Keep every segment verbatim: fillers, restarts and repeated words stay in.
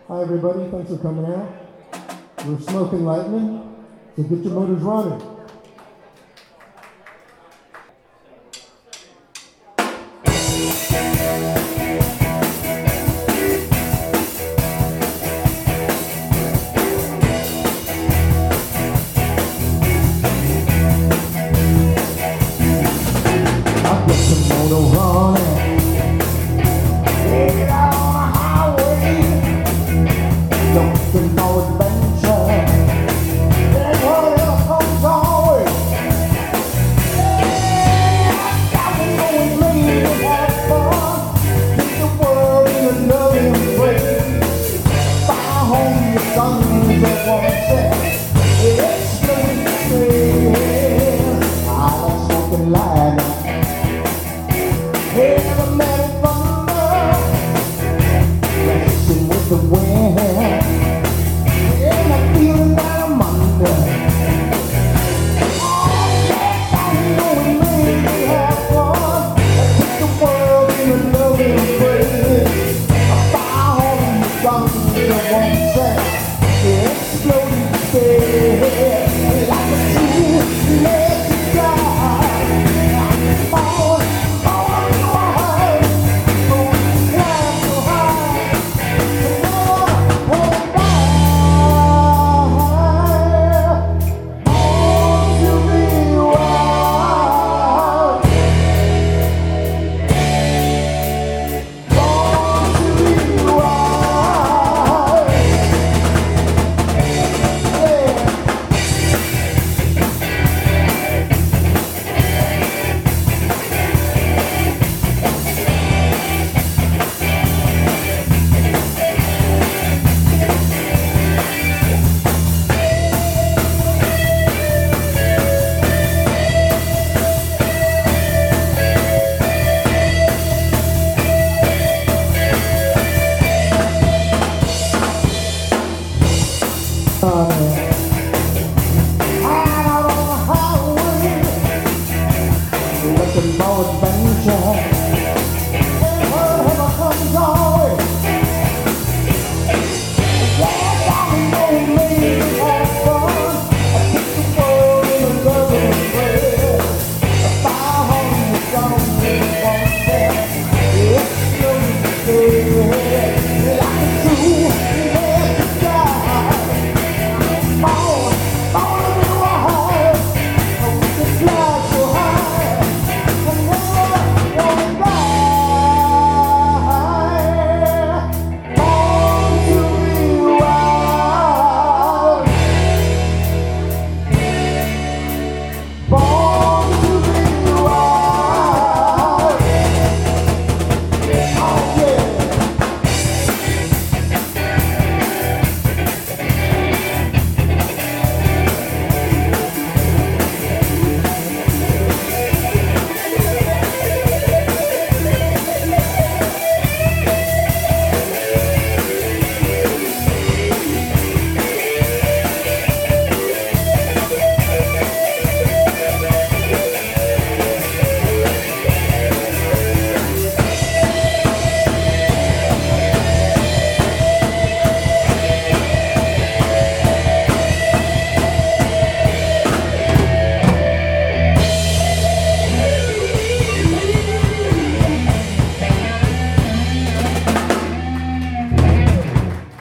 Hi everybody, thanks for coming out. We're Smoking Lightning, so get your motors running. I've got some motor running. Take it out on the highway. Looking for adventure. That's whatever comes our way. Yeah, I know we made it have fun. Take the world in a loving way. Fire home the guns that won't set. It's going to stay. I like smoking lightning. Never met it from racing with the wind, and I feel that I'm under. Oh, yes, I know we made it have fun. I took the world in a loving embrace. I fire home the guns that won't set. Exploding stay like a true let drive. Oh, looking for adventure. Whatever comes our way. Yes, I know we made it have fun. I took the world in a loving embrace. A fire home the guns that won't set. Exploding stay like a true let drive. Born, born in a heart. Oh, we can fly so high.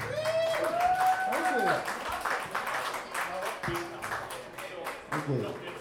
Thank you.